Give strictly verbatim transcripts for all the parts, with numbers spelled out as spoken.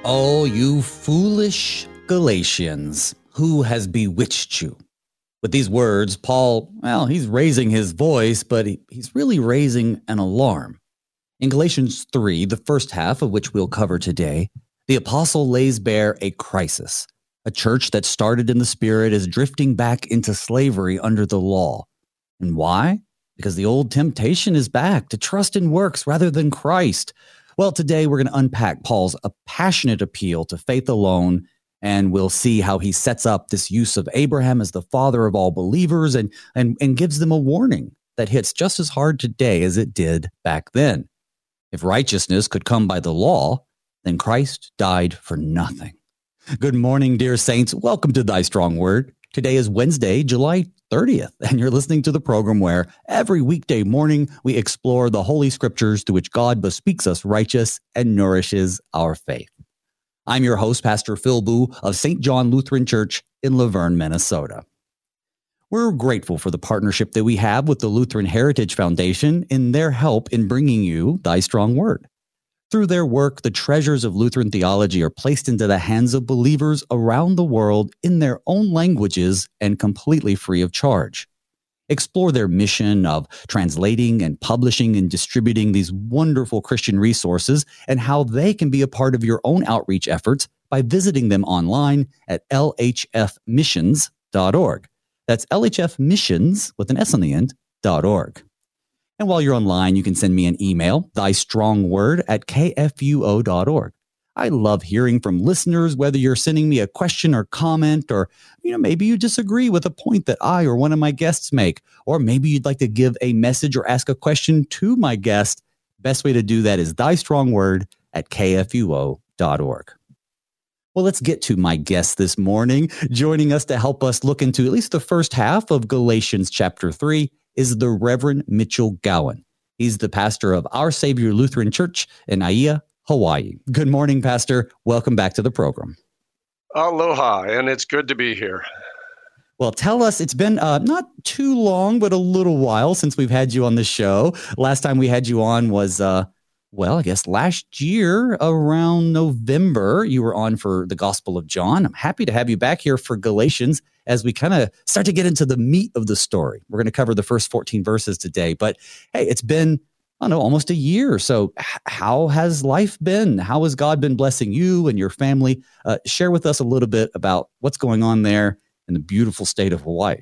Oh, you foolish Galatians, who has bewitched you? With these words, Paul, well, he's raising his voice, but he, he's really raising an alarm. In Galatians three, the first half of which we'll cover today, the apostle lays bare a crisis. A church that started in the Spirit is drifting back into slavery under the law. And why? Because the old temptation is back to trust in works rather than Christ. Well, today we're going to unpack Paul's a passionate appeal to faith alone, and we'll see how he sets up this use of Abraham as the father of all believers and, and, and gives them a warning that hits just as hard today as it did back then. If righteousness could come by the law, then Christ died for nothing. Good morning, dear saints. Welcome to Thy Strong Word. Today is Wednesday, July thirtieth, and you're listening to the program where every weekday morning we explore the Holy Scriptures to which God bespeaks us righteous and nourishes our faith. I'm your host, Pastor Phil Boo of Saint John Lutheran Church in Laverne, Minnesota. We're grateful for the partnership that we have with the Lutheran Heritage Foundation in their help in bringing you Thy Strong Word. Through their work, the treasures of Lutheran theology are placed into the hands of believers around the world in their own languages and completely free of charge. Explore their mission of translating and publishing and distributing these wonderful Christian resources and how they can be a part of your own outreach efforts by visiting them online at L H F missions dot org. That's L H F missions with an S on the end, dot org. And while you're online, you can send me an email, thystrongword at k f u o dot org. I love hearing from listeners, whether you're sending me a question or comment, or you know maybe you disagree with a point that I or one of my guests make, or maybe you'd like to give a message or ask a question to my guest. Best way to do that is thystrongword at k f u o dot org. Well, let's get to my guest this morning. Joining us to help us look into at least the first half of Galatians chapter three is the Reverend Mitchell Gowan. He's the pastor of Our Savior Lutheran Church in Aiea, Hawaii. Good morning, Pastor. Welcome back to the program. Aloha, and it's good to be here. Well, tell us, it's been uh, not too long, but a little while since we've had you on the show. Last time we had you on was, uh, well, I guess last year around November. You were on for the Gospel of John. I'm happy to have you back here for Galatians as we kind of start to get into the meat of the story. We're going to cover the first fourteen verses today. But hey, it's been, I don't know, almost a year. So h- how has life been? How has God been blessing you and your family? Uh, share with us a little bit about what's going on there in the beautiful state of Hawaii.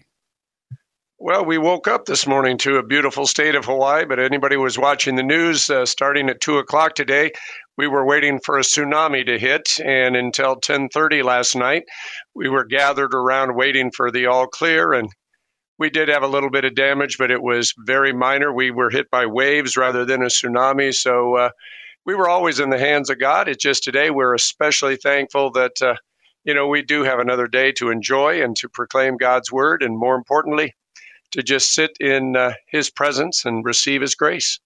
Well, we woke up this morning to a beautiful state of Hawaii, but anybody who was watching the news uh, starting at two o'clock today, we were waiting for a tsunami to hit, and until ten thirty last night, we were gathered around waiting for the all clear, and we did have a little bit of damage, but it was very minor. We were hit by waves rather than a tsunami, so uh, we were always in the hands of God. It's just today we're especially thankful that, uh, you know, we do have another day to enjoy and to proclaim God's word, and more importantly, to just sit in uh, his presence and receive his grace.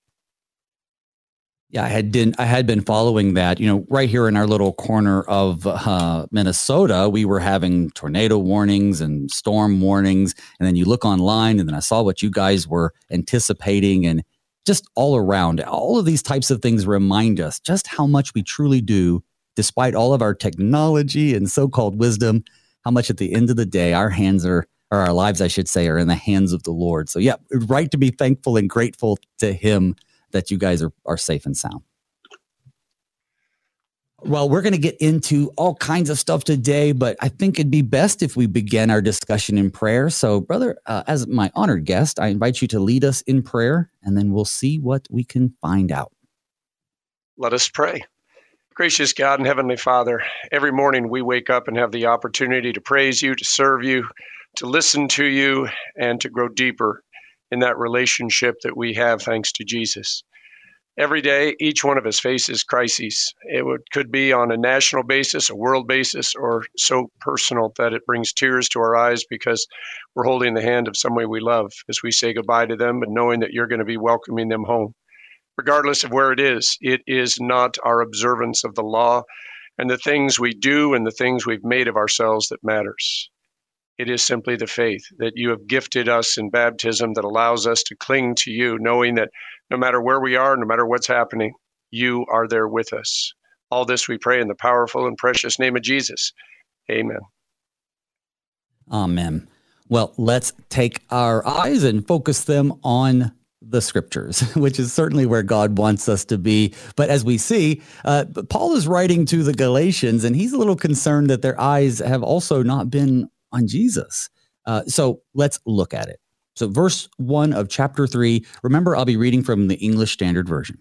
Yeah, I had been I had been following that. You know, right here in our little corner of uh, Minnesota, we were having tornado warnings and storm warnings. And then you look online, and then I saw what you guys were anticipating, and just all around, all of these types of things remind us just how much we truly do, despite all of our technology and so-called wisdom, how much at the end of the day, our hands are, or our lives, I should say, are in the hands of the Lord. So yeah, right to be thankful and grateful to him that you guys are, are safe and sound. Well, we're going to get into all kinds of stuff today, but I think it'd be best if we begin our discussion in prayer. So, brother, uh, as my honored guest, I invite you to lead us in prayer, and then we'll see what we can find out. Let us pray. Gracious God and Heavenly Father, every morning we wake up and have the opportunity to praise you, to serve you, to listen to you, and to grow deeper in that relationship that we have thanks to Jesus. Every day, each one of us faces crises. It would, could be on a national basis, a world basis, or so personal that it brings tears to our eyes because we're holding the hand of somebody we love as we say goodbye to them and knowing that you're going to be welcoming them home. Regardless of where it is, it is not our observance of the law and the things we do and the things we've made of ourselves that matters. It is simply the faith that you have gifted us in baptism that allows us to cling to you, knowing that no matter where we are, no matter what's happening, you are there with us. All this we pray in the powerful and precious name of Jesus. Amen. Amen. Well, let's take our eyes and focus them on the scriptures, which is certainly where God wants us to be. But as we see, uh, Paul is writing to the Galatians, and he's a little concerned that their eyes have also not been on Jesus. Uh, so let's look at it. So verse one of chapter three, remember, I'll be reading from the English Standard Version.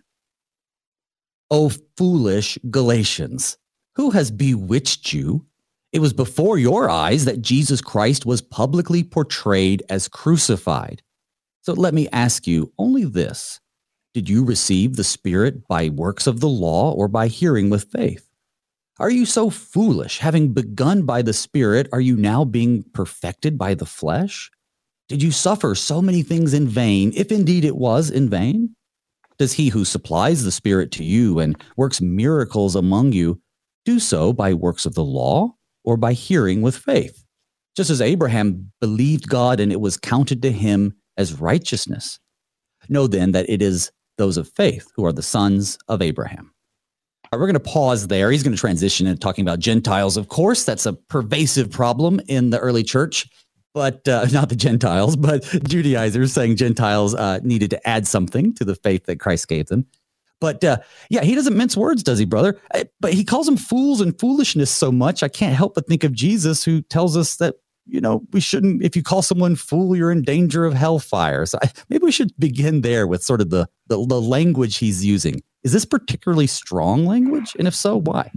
O foolish Galatians, who has bewitched you? It was before your eyes that Jesus Christ was publicly portrayed as crucified. So let me ask you only this. Did you receive the Spirit by works of the law or by hearing with faith? Are you so foolish? Having begun by the Spirit, are you now being perfected by the flesh? Did you suffer so many things in vain, if indeed it was in vain? Does he who supplies the Spirit to you and works miracles among you do so by works of the law or by hearing with faith? Just as Abraham believed God and it was counted to him as righteousness. Know then that it is those of faith who are the sons of Abraham. All right, we're going to pause there. He's going to transition into talking about Gentiles. Of course, that's a pervasive problem in the early church, but uh, not the Gentiles, but Judaizers saying Gentiles uh, needed to add something to the faith that Christ gave them. But uh, yeah, he doesn't mince words, does he, brother? But he calls them fools and foolishness so much, I can't help but think of Jesus, who tells us that, you know, we shouldn't, if you call someone fool, you're in danger of hellfire. So I, maybe we should begin there with sort of the, the the language he's using. Is this particularly strong language? And if so, why?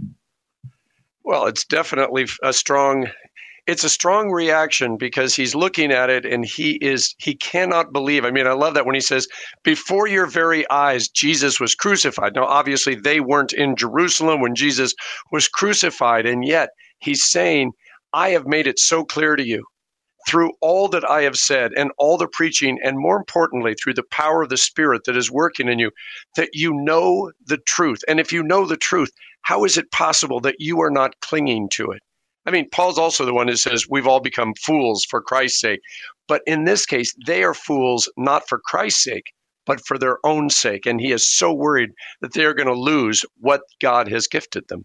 Well, it's definitely a strong, it's a strong reaction because he's looking at it and he is, he cannot believe. I mean, I love that when he says, before your very eyes, Jesus was crucified. Now, obviously they weren't in Jerusalem when Jesus was crucified. And yet he's saying, I have made it so clear to you through all that I have said and all the preaching, and more importantly, through the power of the Spirit that is working in you, that you know the truth. And if you know the truth, how is it possible that you are not clinging to it? I mean, Paul's also the one who says we've all become fools for Christ's sake. But in this case, they are fools not for Christ's sake, but for their own sake. And he is so worried that they're going to lose what God has gifted them.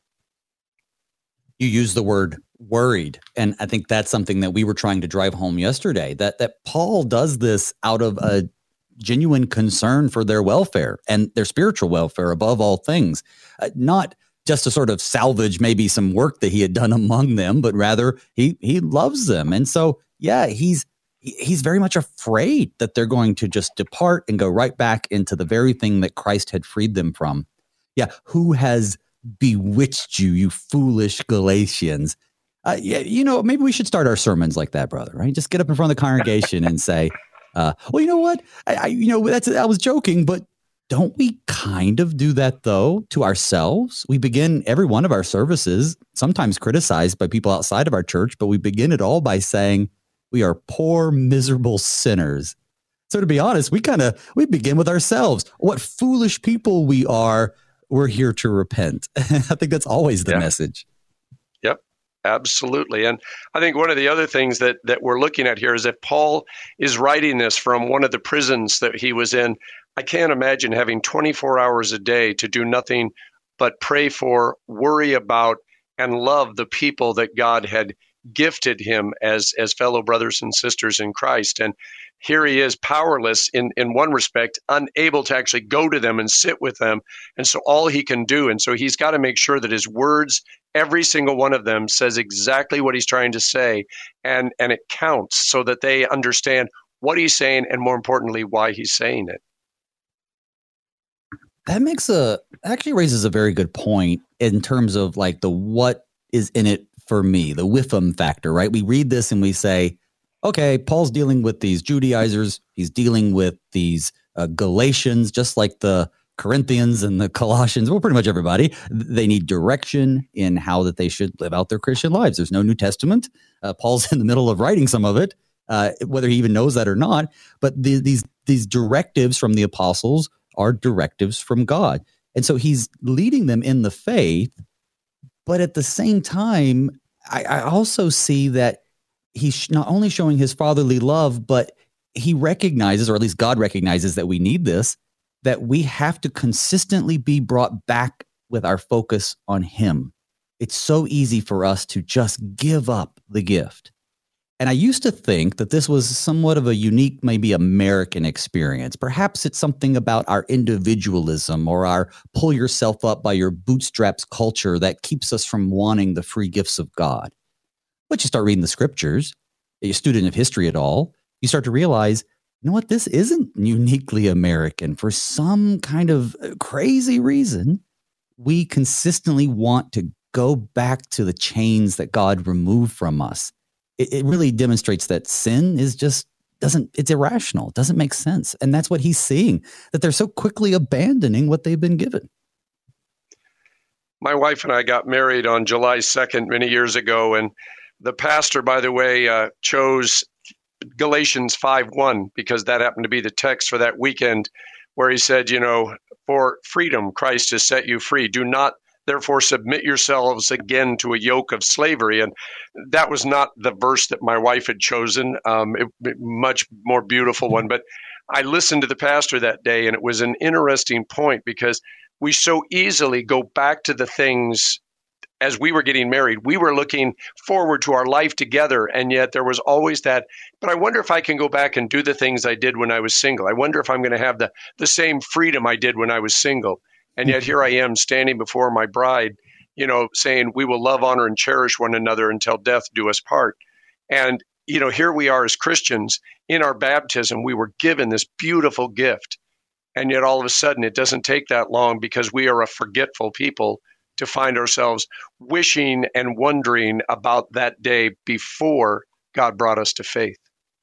You use the word worried. And I think that's something that we were trying to drive home yesterday, that that Paul does this out of a genuine concern for their welfare and their spiritual welfare above all things, uh, not just to sort of salvage maybe some work that he had done among them, but rather he he loves them. And so, yeah, he's he's very much afraid that they're going to just depart and go right back into the very thing that Christ had freed them from. Yeah, who has bewitched you, you foolish Galatians? Uh, yeah, you know, maybe we should start our sermons like that, brother, right? Just get up in front of the congregation and say, uh, well, you know what? I, I, you know, that's, I was joking, but don't we kind of do that, though, to ourselves? We begin every one of our services, sometimes criticized by people outside of our church, but we begin it all by saying we are poor, miserable sinners. So to be honest, we kind of, we begin with ourselves. What foolish people we are. We're here to repent. I think that's always the yeah. message. Yep, absolutely. And I think one of the other things that, that we're looking at here is that Paul is writing this from one of the prisons that he was in. I can't imagine having twenty-four hours a day to do nothing but pray for, worry about, and love the people that God had gifted him as, as fellow brothers and sisters in Christ. And here he is powerless in, in one respect, unable to actually go to them and sit with them. And so all he can do, and so he's got to make sure that his words, every single one of them, says exactly what he's trying to say, and, and it counts so that they understand what he's saying and, more importantly, why he's saying it. That makes a, actually raises a very good point in terms of like the what is in it for me, the whiffum factor, right? We read this and we say, okay, Paul's dealing with these Judaizers. He's dealing with these uh, Galatians, just like the Corinthians and the Colossians. Well, pretty much everybody. They need direction in how that they should live out their Christian lives. There's no New Testament. Uh, Paul's in the middle of writing some of it, uh, whether he even knows that or not. But the, these these directives from the apostles are directives from God. And so he's leading them in the faith. But at the same time, I, I also see that he's not only showing his fatherly love, but he recognizes, or at least God recognizes, that we need this, that we have to consistently be brought back with our focus on him. It's so easy for us to just give up the gift. And I used to think that this was somewhat of a unique, maybe American experience. Perhaps it's something about our individualism or our pull yourself up by your bootstraps culture that keeps us from wanting the free gifts of God. But you start reading the scriptures, you're a student of history at all, you start to realize, you know what, this isn't uniquely American. For some kind of crazy reason, we consistently want to go back to the chains that God removed from us. It, it really demonstrates that sin is just doesn't, it's irrational. It doesn't make sense. And that's what he's seeing, that they're so quickly abandoning what they've been given. My wife and I got married on July second many years ago. And the pastor, by the way, uh, chose Galatians five one because that happened to be the text for that weekend, where he said, you know, for freedom, Christ has set you free. Do not therefore submit yourselves again to a yoke of slavery. And that was not the verse that my wife had chosen, um, it, it, much more beautiful one. But I listened to the pastor that day, and it was an interesting point because we so easily go back to the things as we were getting married. We were looking forward to our life together, and yet there was always that, but I wonder if I can go back and do the things I did when I was single. I wonder if I'm going to have the, the same freedom I did when I was single. And yet here I am standing before my bride, you know, saying we will love, honor, and cherish one another until death do us part. And, you know, here we are as Christians. In our baptism, we were given this beautiful gift. And yet all of a sudden, it doesn't take that long, because we are a forgetful people, to find ourselves wishing and wondering about that day before God brought us to faith.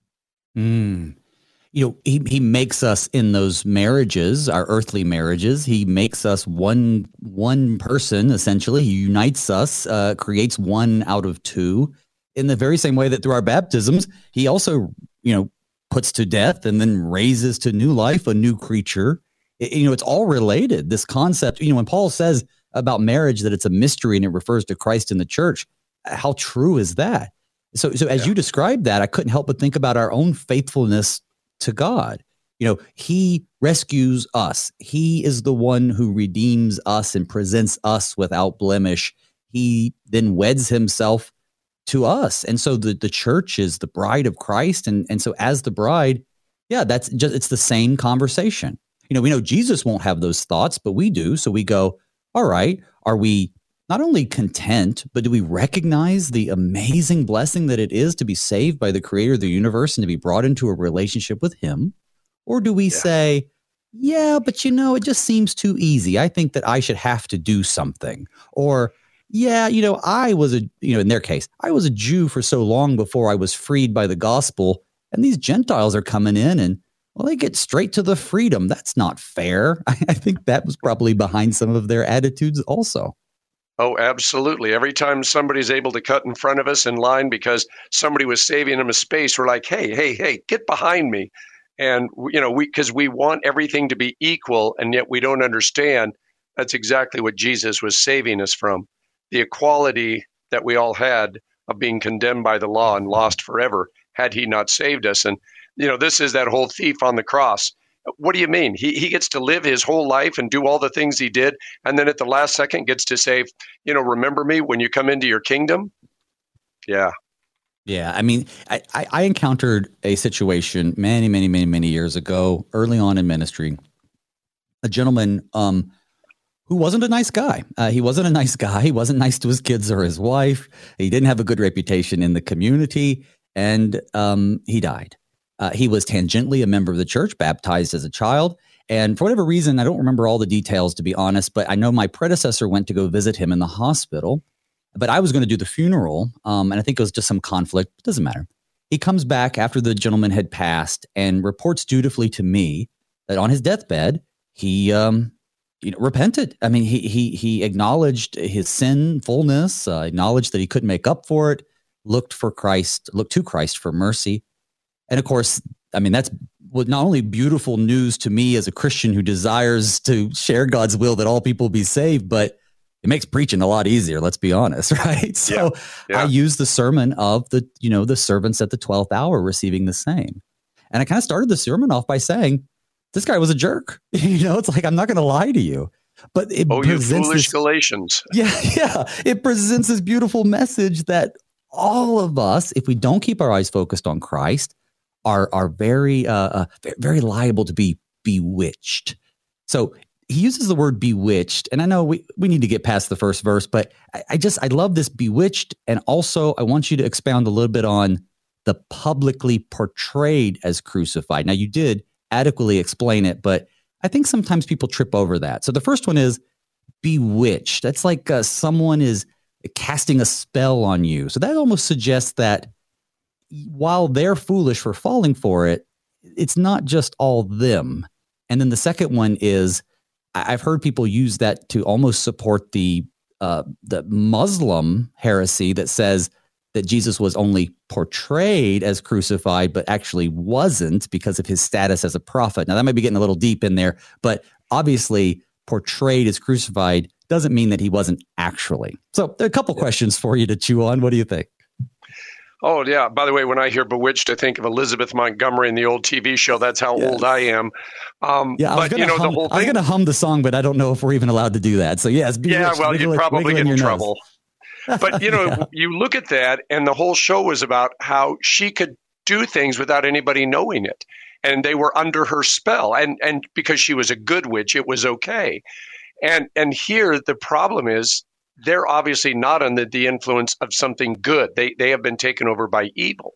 Mm. You know, he, he makes us in those marriages, our earthly marriages, he makes us one one person, essentially. He unites us, uh, creates one out of two, in the very same way that through our baptisms, he also, you know, puts to death and then raises to new life a new creature. It, you know, it's all related. This concept, you know, when Paul says about marriage that it's a mystery and it refers to Christ and the church, how true is that? So, so as yeah. you described that, I couldn't help but think about our own faithfulness to God. You know, he rescues us. He is the one who redeems us and presents us without blemish. He then weds himself to us. And so the, the church is the bride of Christ. And, and so as the bride, yeah, that's just, it's the same conversation. You know, we know Jesus won't have those thoughts, but we do. So we go, all right, are we not only content, but do we recognize the amazing blessing that it is to be saved by the creator of the universe and to be brought into a relationship with him? Or do we yeah. say, yeah, but you know, it just seems too easy. I think that I should have to do something. Or, yeah, you know, I was a, you know, in their case, I was a Jew for so long before I was freed by the gospel. And these Gentiles are coming in and, well, they get straight to the freedom. That's not fair. I, I think that was probably behind some of their attitudes also. Oh, absolutely. Every time somebody's able to cut in front of us in line because somebody was saving them a space, we're like, hey, hey, hey, get behind me. And, you know, we because we want everything to be equal, and yet we don't understand that's exactly what Jesus was saving us from. The equality that we all had of being condemned by the law and lost forever had he not saved us. And, you know, this is that whole thief on the cross. What do you mean? He he gets to live his whole life and do all the things he did, and then at the last second gets to say, you know, remember me when you come into your kingdom? Yeah. Yeah. I mean, I, I encountered a situation many, many, many, many years ago, early on in ministry, a gentleman um, who wasn't a nice guy. Uh, he wasn't a nice guy. He wasn't nice to his kids or his wife. He didn't have a good reputation in the community, and um, he died. Uh, he was tangentially a member of the church, baptized as a child. And for whatever reason, I don't remember all the details, to be honest, but I know my predecessor went to go visit him in the hospital. But I was going to do the funeral, um, and I think it was just some conflict. It doesn't matter. He comes back after the gentleman had passed and reports dutifully to me that on his deathbed, he um, you know, repented. I mean, he he he acknowledged his sinfulness, uh, acknowledged that he couldn't make up for it, looked for Christ, looked to Christ for mercy. And of course, I mean, that's not only beautiful news to me as a Christian who desires to share God's will that all people be saved, but it makes preaching a lot easier. Let's be honest, right? So yeah, yeah. I use the sermon of the, you know, the servants at the twelfth hour receiving the same. And I kind of started the sermon off by saying, this guy was a jerk. You know, it's like, I'm not going to lie to you. But it oh, you presents foolish this, Galatians. Yeah, yeah. It presents this beautiful message that all of us, if we don't keep our eyes focused on Christ, are are very uh, uh, very liable to be bewitched. So he uses the word bewitched, and I know we, we need to get past the first verse, but I, I just I love this bewitched, and also I want you to expound a little bit on the publicly portrayed as crucified. Now, you did adequately explain it, but I think sometimes people trip over that. So the first one is bewitched. That's like uh, someone is casting a spell on you. So that almost suggests that while they're foolish for falling for it, it's not just all them. And then the second one is, I've heard people use that to almost support the uh, the Muslim heresy that says that Jesus was only portrayed as crucified, but actually wasn't because of his status as a prophet. Now, that might be getting a little deep in there, but obviously portrayed as crucified doesn't mean that he wasn't actually. So there are a couple questions for you to chew on. What do you think? Oh, yeah. By the way, when I hear bewitched, I think of Elizabeth Montgomery in the old T V show. That's how yes. old I am. Um, yeah, I was but, you know, hum, the whole thing. I was going to hum the song, but I don't know if we're even allowed to do that. So, yes. Yeah, well, wiggle you it, probably get in trouble. But, you know, yeah. you look at that, and the whole show was about how she could do things without anybody knowing it. And they were under her spell. And and because she was a good witch, it was okay. And and here the problem is they're obviously not under the influence of something good. They they have been taken over by evil.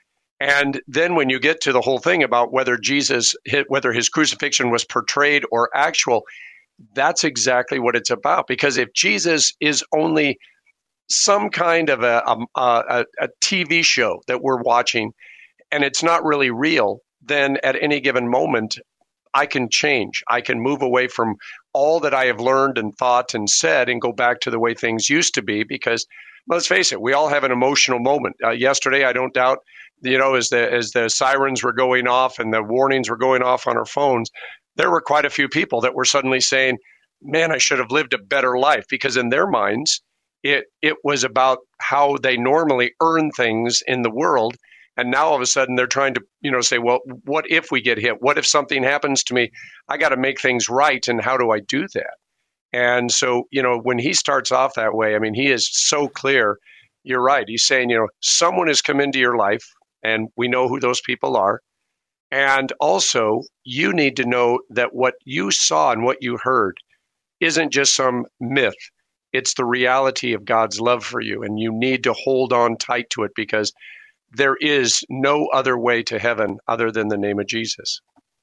And then when you get to the whole thing about whether Jesus, whether his crucifixion was portrayed or actual, that's exactly what it's about. Because if Jesus is only some kind of a, a, a, a T V show that we're watching, and it's not really real, then at any given moment, I can change. I can move away from all that I have learned and thought and said and go back to the way things used to be. Because let's face it, we all have an emotional moment. Uh, yesterday, I don't doubt, you know, as the as the sirens were going off and the warnings were going off on our phones, there were quite a few people that were suddenly saying, man, I should have lived a better life. Because in their minds, it it was about how they normally earn things in the world. And now all of a sudden they're trying to, you know, say, well, what if we get hit? What if something happens to me? I got to make things right. And how do I do that? And so, you know, when he starts off that way, I mean, he is so clear. You're right. He's saying, you know, someone has come into your life and we know who those people are. And also you need to know that what you saw and what you heard isn't just some myth. It's the reality of God's love for you. And you need to hold on tight to it because there is no other way to heaven other than the name of Jesus.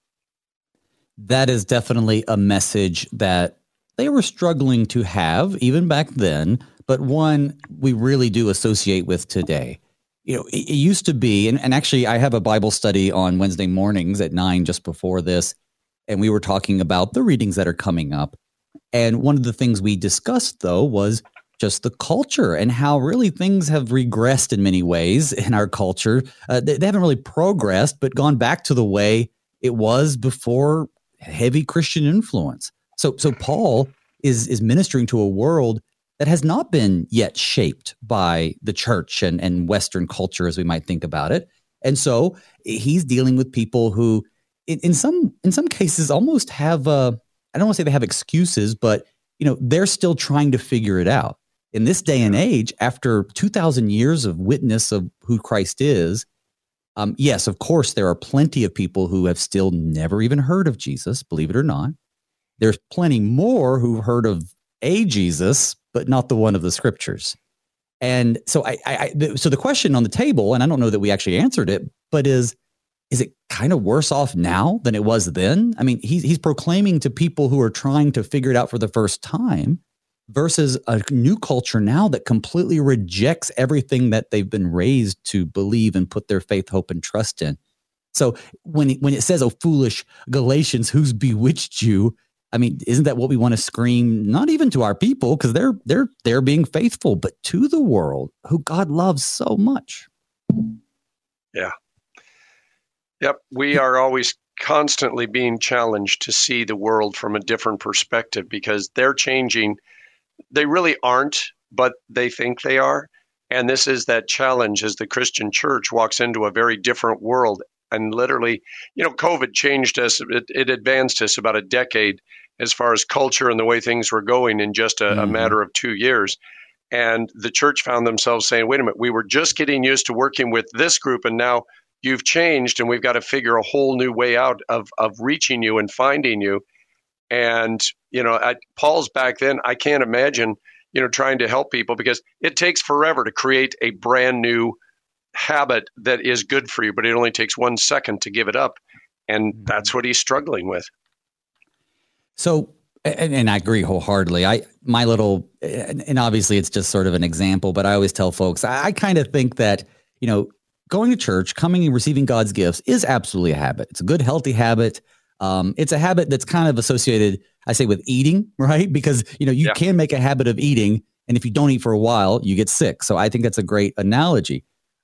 That is definitely a message that they were struggling to have even back then, but one we really do associate with today. You know, it, it used to be, and, and actually I have a Bible study on Wednesday mornings at nine just before this, and we were talking about the readings that are coming up. And one of the things we discussed, though, was just the culture and how really things have regressed in many ways in our culture. Uh, they, they haven't really progressed, but gone back to the way it was before heavy Christian influence. So, so Paul is is ministering to a world that has not been yet shaped by the church and, and Western culture, as we might think about it. And so he's dealing with people who, in, in some in some cases, almost have uh, I don't want to say they have excuses, but you know they're still trying to figure it out. In this day and age, after two thousand years of witness of who Christ is, um, yes, of course, there are plenty of people who have still never even heard of Jesus, believe it or not. There's plenty more who've heard of a Jesus, but not the one of the scriptures. And so I, I, I so the question on the table, and I don't know that we actually answered it, but is, is it kind of worse off now than it was then? I mean, he's, he's proclaiming to people who are trying to figure it out for the first time, versus a new culture now that completely rejects everything that they've been raised to believe and put their faith, hope, and trust in. So when it, when it says, oh, foolish Galatians, who's bewitched you? I mean, isn't that what we want to scream, not even to our people, because they're they're they're being faithful, but to the world who God loves so much? Yeah. Yep. We are always constantly being challenged to see the world from a different perspective because they're changing. They really aren't, but they think they are. And this is that challenge as the Christian church walks into a very different world. And literally, you know, COVID changed us. It, it advanced us about a decade as far as culture and the way things were going in just a, mm-hmm. a matter of two years. And the church found themselves saying, wait a minute, we were just getting used to working with this group, and now you've changed, and we've got to figure a whole new way out of, of reaching you and finding you. And, you know, at Paul's back then, I can't imagine, you know, trying to help people, because it takes forever to create a brand new habit that is good for you, but it only takes one second to give it up. And that's what he's struggling with. So, and, and I agree wholeheartedly. I, my little, and, and obviously it's just sort of an example, but I always tell folks, I, I kind of think that, you know, going to church, coming and receiving God's gifts is absolutely a habit. It's a good, healthy habit. Um, it's a habit that's kind of associated, I say, with eating, right? Because, you know, you yeah. can make a habit of eating, and if you don't eat for a while, you get sick. So I think that's a great analogy.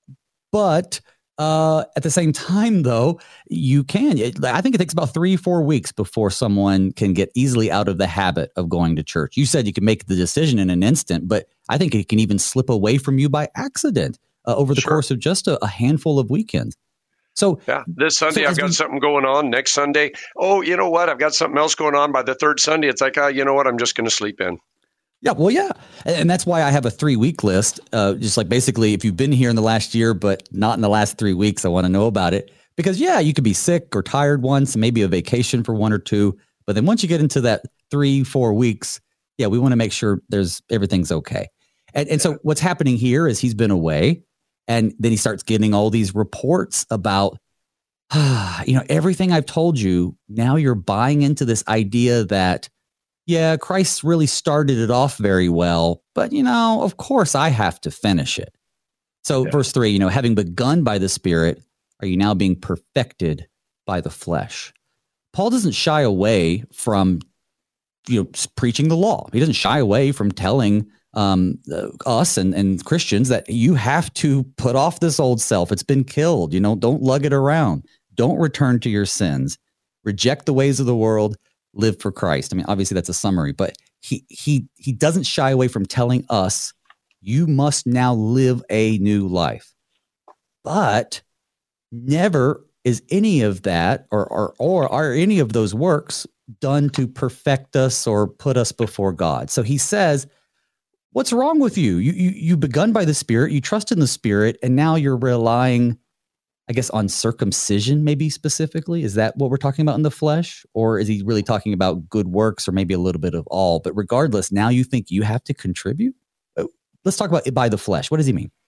But uh, at the same time, though, you can. It, I think it takes about three, four weeks before someone can get easily out of the habit of going to church. You said you can make the decision in an instant, but I think it can even slip away from you by accident uh, over the sure. course of just a, a handful of weekends. So yeah, this Sunday so I've got we, something going on. Next Sunday, oh, you know what? I've got something else going on. By the third Sunday, it's like, ah, you know what? I'm just going to sleep in. Yeah, well, yeah. And that's why I have a three week list. Uh, just like basically if you've been here in the last year, but not in the last three weeks, I want to know about it. Because, yeah, you could be sick or tired once, maybe a vacation for one or two. But then once you get into that three, four weeks, yeah, we want to make sure there's everything's okay. And, and so what's happening here is he's been away, and then he starts getting all these reports about, ah, you know, everything I've told you. Now you're buying into this idea that, yeah, Christ really started it off very well, but, you know, of course I have to finish it. So yeah. verse three, you know, having begun by the Spirit, are you now being perfected by the flesh? Paul doesn't shy away from, you know, preaching the law. He doesn't shy away from telling um, uh, us and, and Christians that you have to put off this old self. It's been killed. You know, don't lug it around. Don't return to your sins. Reject the ways of the world. Live for Christ. I mean, obviously that's a summary, but he he he doesn't shy away from telling us you must now live a new life. But never is any of that or or or are any of those works done to perfect us or put us before God. So he says, what's wrong with you? You you you begun by the Spirit, you trust in the Spirit, and now you're relying, I guess, on circumcision, maybe specifically. Is that what we're talking about in the flesh? Or is he really talking about good works, or maybe a little bit of all? But regardless, now you think you have to contribute? Let's talk about it by the flesh. What does he mean?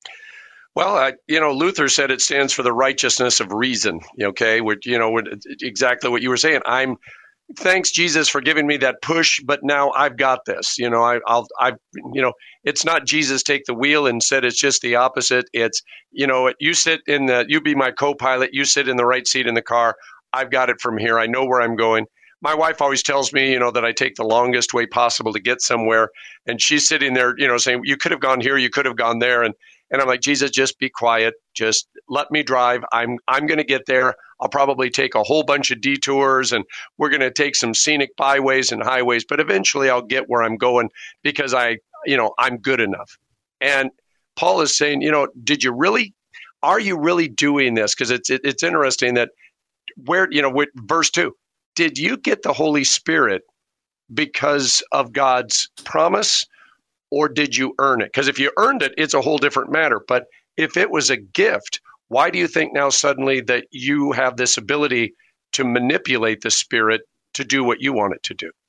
Well, I, you know, Luther said it stands for the righteousness of reason. Okay, which, you know, exactly what you were saying. I'm thanks Jesus for giving me that push, but now I've got this. You know, I, I'll, I, you know, it's not Jesus take the wheel. Instead, it's just the opposite. It's, you know, you sit in the, you be my co-pilot. You sit in the right seat in the car. I've got it from here. I know where I'm going. My wife always tells me, you know, that I take the longest way possible to get somewhere, and she's sitting there, you know, saying, you could have gone here, you could have gone there, and and I'm like, Jesus, just be quiet. Just let me drive. I'm I'm going to get there. I'll probably take a whole bunch of detours, and we're going to take some scenic byways and highways, but eventually I'll get where I'm going because I, you know, I'm good enough. And Paul is saying, you know, did you really, are you really doing this? Because it's it, it's interesting that where, you know, with verse two, did you get the Holy Spirit because of God's promise, or did you earn it? Because if you earned it, it's a whole different matter. But if it was a gift, why do you think now suddenly that you have this ability to manipulate the Spirit to do what you want it to do?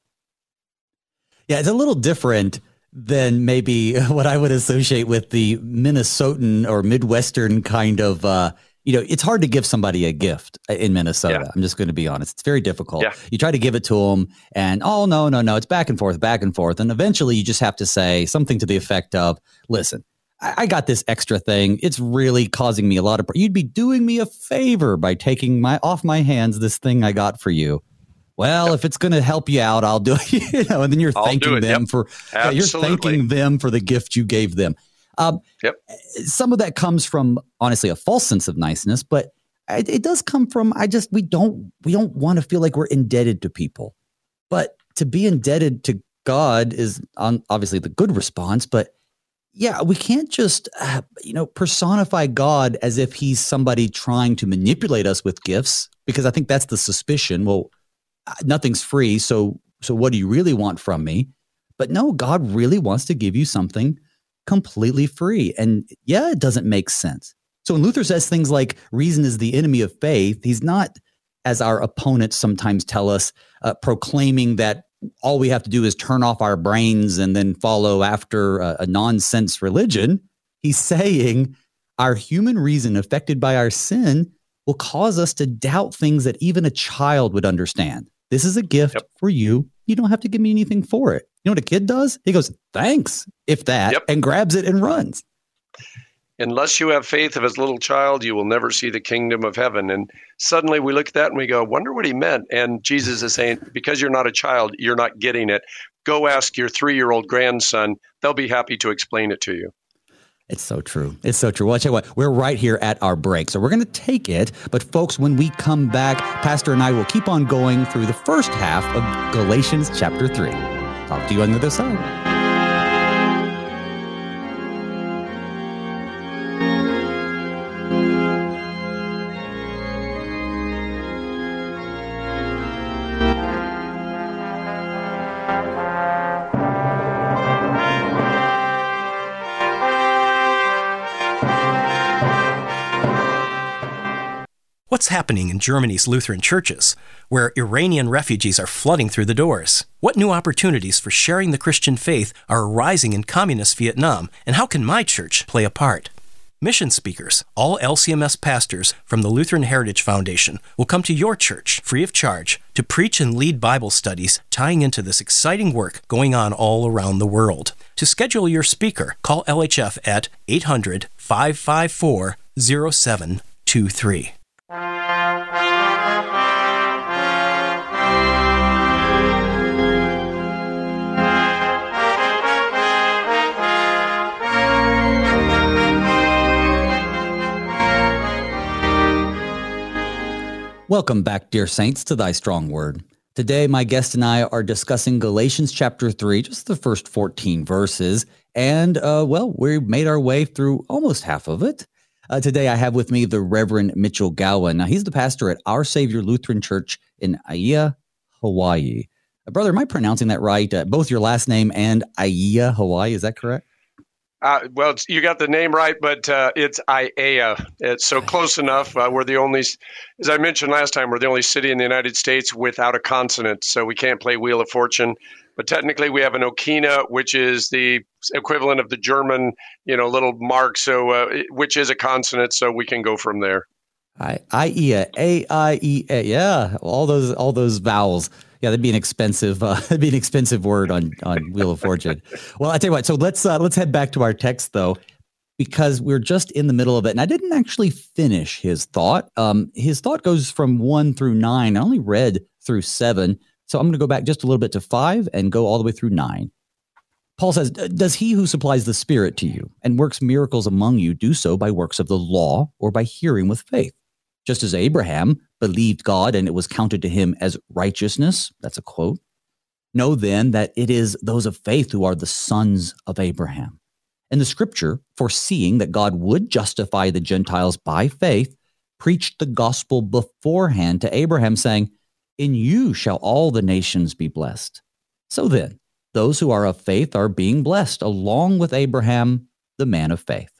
Yeah, it's a little different than maybe what I would associate with the Minnesotan or Midwestern kind of, uh, you know, it's hard to give somebody a gift in Minnesota. Yeah. I'm just going to be honest. It's very difficult. Yeah. You try to give it to them and, oh, no, no, no, it's back and forth, back and forth. And eventually you just have to say something to the effect of, listen, I, I got this extra thing. It's really causing me a lot of, you'd be doing me a favor by taking my off my hands this thing I got for you. Well, yep. If it's going to help you out, I'll do it. You know, and then you're I'll thanking them yep. for, yeah, you're thanking them for the gift you gave them. Um, yep. Some of that comes from, honestly, a false sense of niceness, but it, it does come from, I just, we don't, we don't want to feel like we're indebted to people. But to be indebted to God is on, obviously the good response, but yeah, we can't just, uh, you know, personify God as if he's somebody trying to manipulate us with gifts, because I think that's the suspicion. Well, nothing's free. So, so what do you really want from me? But no, God really wants to give you something completely free. And yeah, it doesn't make sense. So when Luther says things like reason is the enemy of faith, he's not, as our opponents sometimes tell us, uh, proclaiming that all we have to do is turn off our brains and then follow after a, a nonsense religion. He's saying our human reason affected by our sin will cause us to doubt things that even a child would understand. This is a gift yep. for you. You don't have to give me anything for it. You know what a kid does? He goes, thanks, if that, yep. and grabs it and runs. Unless you have faith of as little child, you will never see the kingdom of heaven. And suddenly we look at that and we go, wonder what he meant. And Jesus is saying, because you're not a child, you're not getting it. Go ask your three-year-old grandson. They'll be happy to explain it to you. It's so true. It's so true. Well, I'll tell you what, we're right here at our break. So we're going to take it. But folks, when we come back, Pastor and I will keep on going through the first half of Galatians chapter three. Talk to you on the other side. What's happening in Germany's Lutheran churches, where Iranian refugees are flooding through the doors? What new opportunities for sharing the Christian faith are arising in communist Vietnam, and how can my church play a part? Mission speakers, all L C M S pastors from the Lutheran Heritage Foundation, will come to your church free of charge to preach and lead Bible studies tying into this exciting work going on all around the world. To schedule your speaker, call L H F at eight hundred, five five four, zero seven two three. Welcome back, dear saints, to Thy Strong Word. Today, my guest and I are discussing Galatians chapter three, just the first fourteen verses. And, uh, well, we made our way through almost half of it. Uh, today, I have with me the Reverend Mitchell Gowan. Now, he's the pastor at Our Savior Lutheran Church in Aiea, Hawaii. Uh, brother, am I pronouncing that right? Uh, both your last name and Aiea, Hawaii, is that correct? Uh, well, it's, you got the name right, but uh, it's Aiea. It's so close enough. Uh, we're the only, as I mentioned last time, we're the only city in the United States without a consonant, so we can't play Wheel of Fortune. But technically, we have an okina, which is the equivalent of the German, you know, little mark, so uh, which is a consonant, so we can go from there. I, Aiea, A I E A, yeah, all those, all those vowels. Yeah, that'd be an expensive, uh, that'd be an expensive word on, on Wheel of Fortune. Well, I tell you what. So let's uh, let's head back to our text though, because we're just in the middle of it, and I didn't actually finish his thought. Um, his thought goes from one through nine. I only read through seven, so I'm going to go back just a little bit to five and go all the way through nine. Paul says, "Does he who supplies the Spirit to you and works miracles among you do so by works of the law or by hearing with faith? Just as Abraham believed God and it was counted to him as righteousness," that's a quote. "Know then that it is those of faith who are the sons of Abraham. And the scripture, foreseeing that God would justify the Gentiles by faith, preached the gospel beforehand to Abraham, saying, 'In you shall all the nations be blessed.' So then, those who are of faith are being blessed, along with Abraham, the man of faith."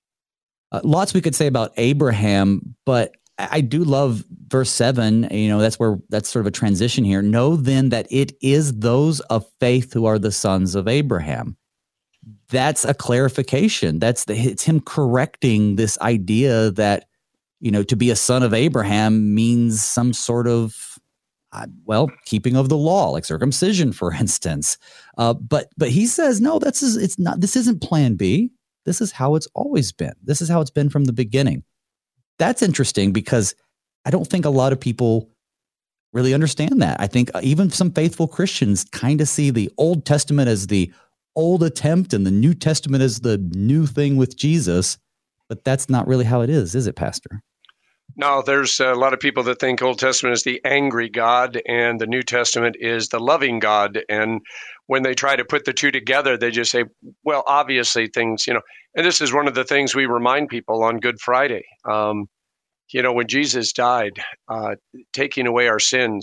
Uh, lots we could say about Abraham, but I do love verse seven. You know, that's where that's sort of a transition here. "Know then that it is those of faith who are the sons of Abraham." That's a clarification. That's the, it's him correcting this idea that, you know, to be a son of Abraham means some sort of, uh, well, keeping of the law, like circumcision, for instance. Uh, but but he says, no, that's it's not. This isn't plan B. This is how it's always been. This is how it's been from the beginning. That's interesting because I don't think a lot of people really understand that. I think even some faithful Christians kind of see the Old Testament as the old attempt and the New Testament as the new thing with Jesus, but that's not really how it is, is it, Pastor? No, there's a lot of people that think Old Testament is the angry God and the New Testament is the loving God. And when they try to put the two together, they just say, well, obviously things, you know, and this is one of the things we remind people on Good Friday. Um, you know, when Jesus died, uh, taking away our sins,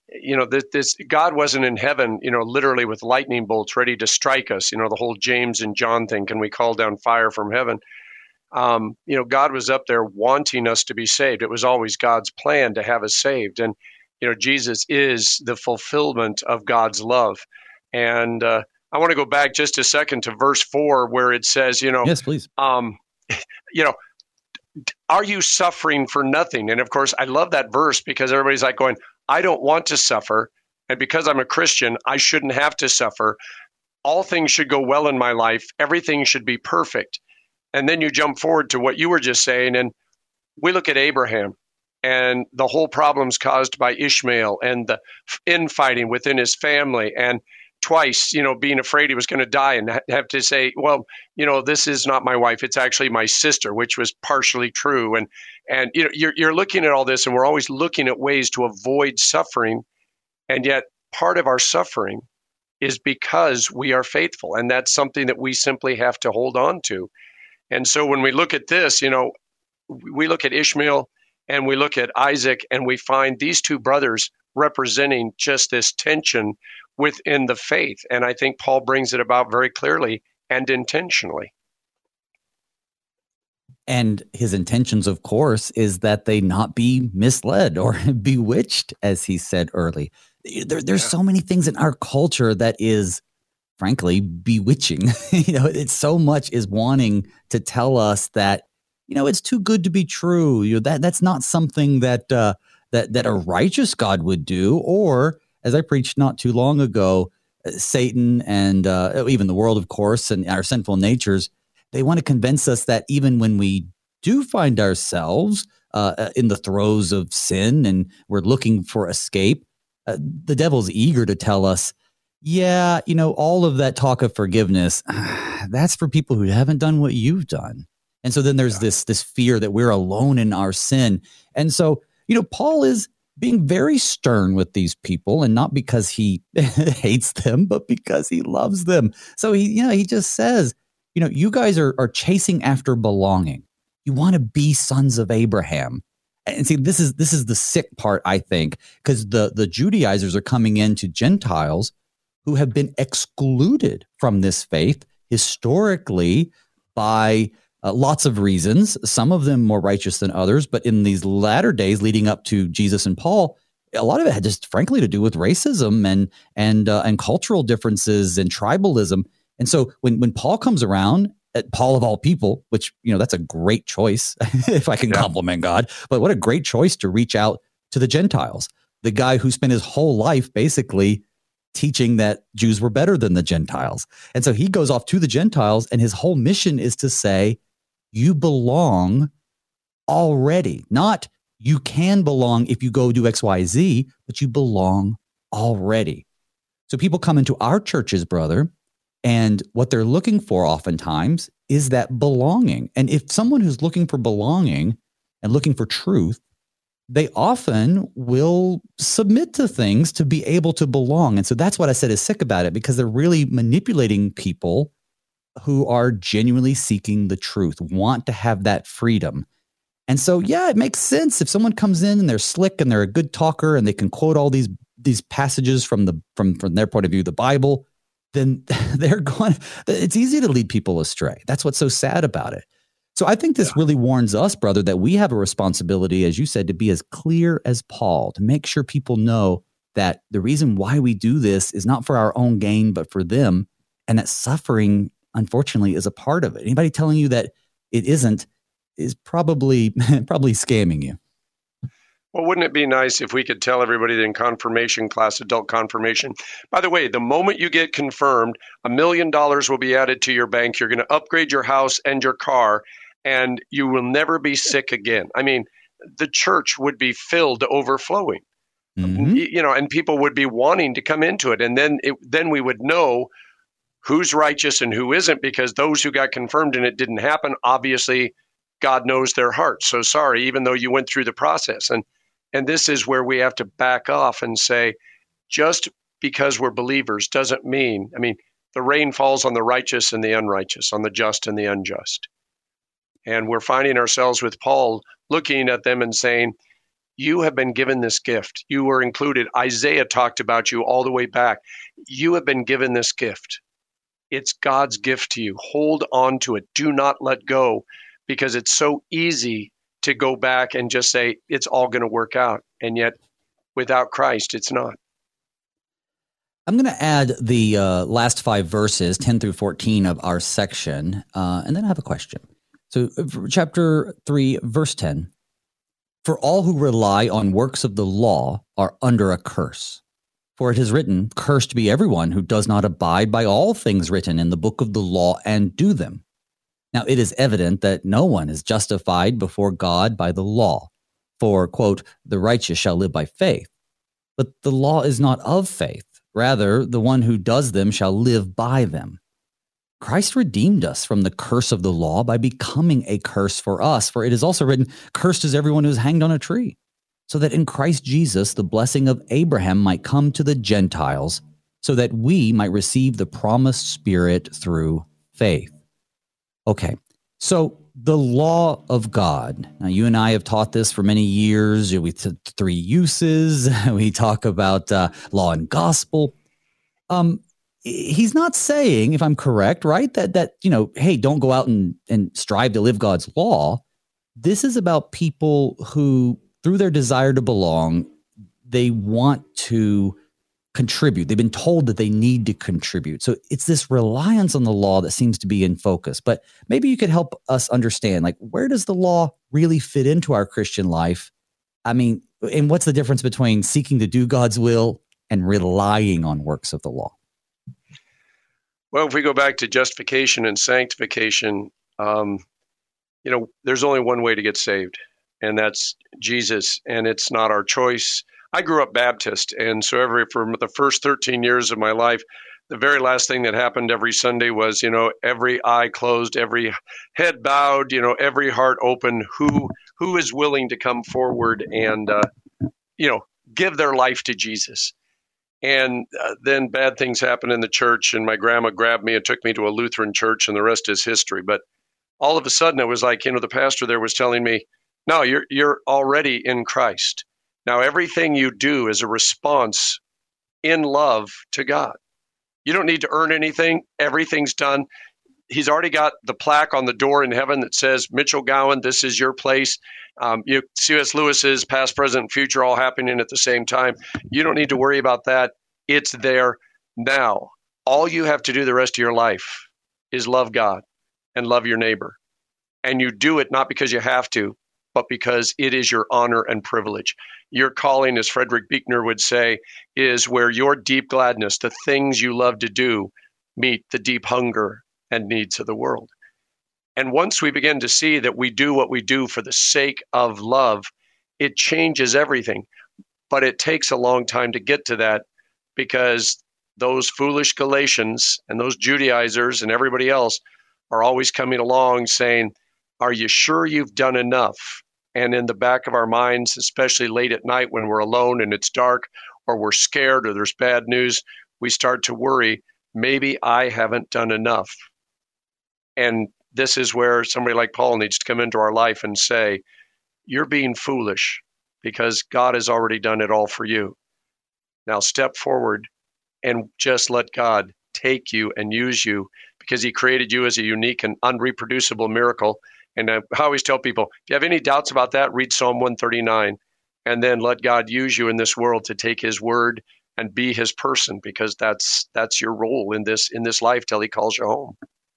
you know, this, this God wasn't in heaven, you know, literally with lightning bolts ready to strike us. You know, the whole James and John thing, can we call down fire from heaven? Um, you know, God was up there wanting us to be saved. It was always God's plan to have us saved. And, you know, Jesus is the fulfillment of God's love. And uh, I want to go back just a second to verse four, where it says, you know, yes, please. Um, you know, are you suffering for nothing? And of course, I love that verse because everybody's like going, I don't want to suffer. And because I'm a Christian, I shouldn't have to suffer. All things should go well in my life. Everything should be perfect. And then you jump forward to what you were just saying, and we look at Abraham and the whole problems caused by Ishmael and the infighting within his family, and twice, you know, being afraid he was going to die and have to say, well, you know, this is not my wife, it's actually my sister, which was partially true. And, and you know, you're, you're looking at all this, and we're always looking at ways to avoid suffering. And yet part of our suffering is because we are faithful. And that's something that we simply have to hold on to. And so when we look at this, you know, we look at Ishmael and we look at Isaac, and we find these two brothers representing just this tension within the faith. And I think Paul brings it about very clearly and intentionally. And his intentions, of course, is that they not be misled or bewitched, as he said early. There, there's yeah. so many things in our culture that is, frankly, bewitching. you know, it's so much is wanting to tell us that, you know, it's too good to be true. You know, that that's not something that uh, that that a righteous God would do. Or, as I preached not too long ago, Satan and uh, even the world, of course, and our sinful natures, they want to convince us that even when we do find ourselves uh, in the throes of sin and we're looking for escape, uh, the devil's eager to tell us, yeah, you know, all of that talk of forgiveness, that's for people who haven't done what you've done. And so then there's yeah. this this fear that we're alone in our sin. And so, you know, Paul is being very stern with these people, and not because he hates them, but because he loves them. So he, you know, he just says, you know, you guys are are chasing after belonging. You want to be sons of Abraham. And see, this is this is the sick part, I think, because the the Judaizers are coming into Gentiles who have been excluded from this faith historically by uh, lots of reasons, some of them more righteous than others. But in these latter days leading up to Jesus and Paul, a lot of it had just frankly to do with racism and and uh, and cultural differences and tribalism. And so when when Paul comes around, at Paul of all people, which, you know, that's a great choice, if I can yeah. compliment God, but what a great choice to reach out to the Gentiles, the guy who spent his whole life basically teaching that Jews were better than the Gentiles. And so he goes off to the Gentiles, and his whole mission is to say, you belong already. Not you can belong if you go do X, Y, Z, but you belong already. So people come into our churches, brother, and what they're looking for oftentimes is that belonging. And if someone who's looking for belonging and looking for truth, they often will submit to things to be able to belong. And so that's what I said is sick about it, because they're really manipulating people who are genuinely seeking the truth, want to have that freedom. And so, yeah, it makes sense if someone comes in and they're slick and they're a good talker and they can quote all these these passages from the from from their point of view, the Bible, then they're going, it's easy to lead people astray. That's what's so sad about it. So I think this yeah. really warns us, brother, that we have a responsibility, as you said, to be as clear as Paul, to make sure people know that the reason why we do this is not for our own gain, but for them, and that suffering, unfortunately, is a part of it. Anybody telling you that it isn't is probably probably scamming you. Well, wouldn't it be nice if we could tell everybody that in confirmation class, adult confirmation, by the way, the moment you get confirmed, a million dollars will be added to your bank. You're going to upgrade your house and your car, and you will never be sick again. I mean, the church would be filled to overflowing, mm-hmm. you know, and people would be wanting to come into it. And then, it, then we would know who's righteous and who isn't, because those who got confirmed and it didn't happen, obviously God knows their hearts. So sorry, even though you went through the process. And And this is where we have to back off and say, just because we're believers doesn't mean, I mean, the rain falls on the righteous and the unrighteous, on the just and the unjust. And we're finding ourselves with Paul looking at them and saying, You have been given this gift. You were included. Isaiah talked about you all the way back. You have been given this gift. It's God's gift to you. Hold on to it. Do not let go, because it's so easy to go back and just say, it's all going to work out. And yet, without Christ, it's not. I'm going to add the uh, last five verses, ten through fourteen of our section, uh, and then I have a question. So chapter three, verse ten, for all who rely on works of the law are under a curse. For it is written, cursed be everyone who does not abide by all things written in the book of the law and do them. Now it is evident that no one is justified before God by the law. For, quote, the righteous shall live by faith. But the law is not of faith. Rather, the one who does them shall live by them. Christ redeemed us from the curse of the law by becoming a curse for us. For it is also written, cursed is everyone who is hanged on a tree, so that in Christ Jesus the blessing of Abraham might come to the Gentiles, so that we might receive the promised Spirit through faith. Okay, so the law of God. Now, you and I have taught this for many years. We t- three uses. We talk about uh, law and gospel. Um, he's not saying, if I'm correct, right, that that you know, hey, don't go out and and strive to live God's law. This is about people who, through their desire to belong, they want to contribute. They've been told that they need to contribute. So it's this reliance on the law that seems to be in focus. But maybe you could help us understand, like, where does the law really fit into our Christian life? I mean, and what's the difference between seeking to do God's will and relying on works of the law? Well, if we go back to justification and sanctification, um, you know, there's only one way to get saved, and that's Jesus, and it's not our choice. I grew up Baptist, and so every for the first thirteen years of my life, the very last thing that happened every Sunday was, you know, every eye closed, every head bowed, you know, every heart open. Who who is willing to come forward and, uh, you know, give their life to Jesus? And uh, then bad things happened in the church, and my grandma grabbed me and took me to a Lutheran church, and the rest is history. But all of a sudden, it was like, you know, the pastor there was telling me, no, you're you're already in Christ. Now, everything you do is a response in love to God. You don't need to earn anything. Everything's done. He's already got the plaque on the door in heaven that says, Mitchell Gowan, this is your place. Um, you, C S Lewis's past, present, future all happening at the same time. You don't need to worry about that. It's there now. All you have to do the rest of your life is love God and love your neighbor. And you do it not because you have to, but because it is your honor and privilege. Your calling, as Frederick Buechner would say, is where your deep gladness, the things you love to do, meet the deep hunger and needs of the world. And once we begin to see that we do what we do for the sake of love, it changes everything. But it takes a long time to get to that, because those foolish Galatians and those Judaizers and everybody else are always coming along saying, are you sure you've done enough? And in the back of our minds, especially late at night when we're alone and it's dark, or we're scared, or there's bad news, we start to worry, maybe I haven't done enough. And this is where somebody like Paul needs to come into our life and say, you're being foolish because God has already done it all for you. Now step forward and just let God take you and use you, because he created you as a unique and unreproducible miracle. And I always tell people, if you have any doubts about that, read Psalm one thirty-nine, and then let God use you in this world to take his word and be his person, because that's that's your role in this in this life till he calls you home.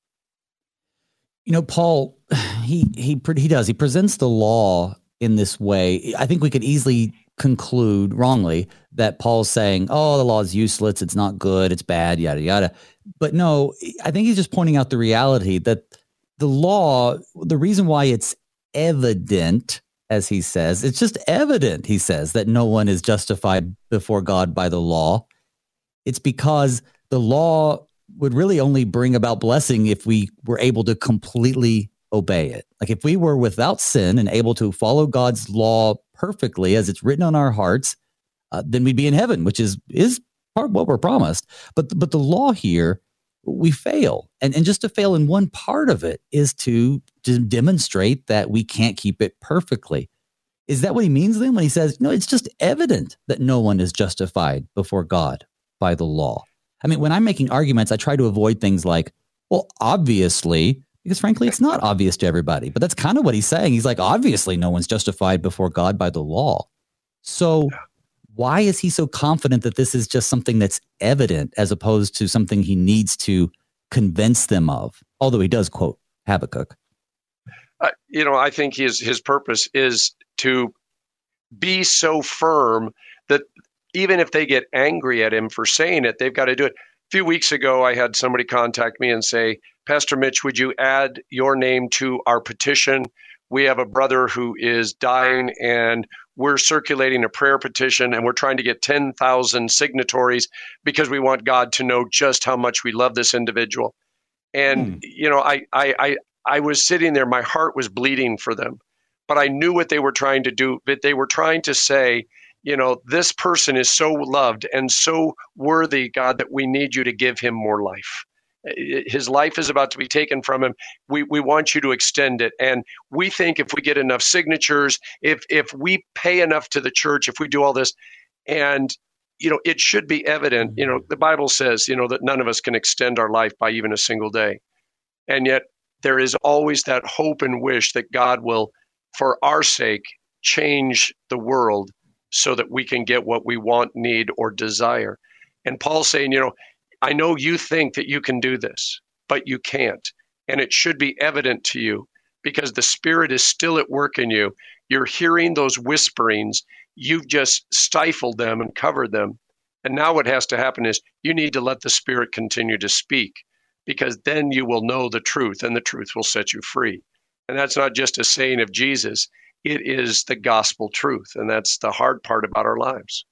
You know, Paul, he he he does. He presents the law in this way. I think we could easily conclude wrongly that Paul's saying, oh, the law is useless, it's not good, it's bad, yada, yada. But no, I think he's just pointing out the reality that the law, the reason why it's evident, as he says, it's just evident, he says, that no one is justified before God by the law. It's because the law would really only bring about blessing if we were able to completely obey it. Like if we were without sin and able to follow God's law perfectly as it's written on our hearts, uh, then we'd be in heaven, which is is part of what we're promised. But but the law here, we fail. And, and just to fail in one part of it is to, to demonstrate that we can't keep it perfectly. Is that what he means then when he says, no, it's just evident that no one is justified before God by the law? I mean, when I'm making arguments, I try to avoid things like, well, obviously, because frankly, it's not obvious to everybody. But that's kind of what he's saying. He's like, obviously, no one's justified before God by the law. So why is he so confident that this is just something that's evident as opposed to something he needs to convince them of? Although he does quote Habakkuk. Uh, you know, I think his his purpose is to be so firm that even if they get angry at him for saying it, they've got to do it. A few weeks ago, I had somebody contact me and say, Pastor Mitch, would you add your name to our petition? We have a brother who is dying, and we're circulating a prayer petition, and we're trying to get ten thousand signatories because we want God to know just how much we love this individual. And, hmm. you know, I, I, I, I was sitting there, my heart was bleeding for them, but I knew what they were trying to do. But they were trying to say, you know, this person is so loved and so worthy, God, that we need you to give him more life. His life is about to be taken from him. We we want you to extend it. And we think if we get enough signatures, if if we pay enough to the church, if we do all this, and, you know, it should be evident, you know, the Bible says, you know, that none of us can extend our life by even a single day. And yet there is always that hope and wish that God will, for our sake, change the world so that we can get what we want, need, or desire. And Paul's saying, you know, I know you think that you can do this, but you can't. And it should be evident to you because the Spirit is still at work in you. You're hearing those whisperings. You've just stifled them and covered them. And now what has to happen is you need to let the Spirit continue to speak, because then you will know the truth and the truth will set you free. And that's not just a saying of Jesus. It is the gospel truth. And that's the hard part about our lives.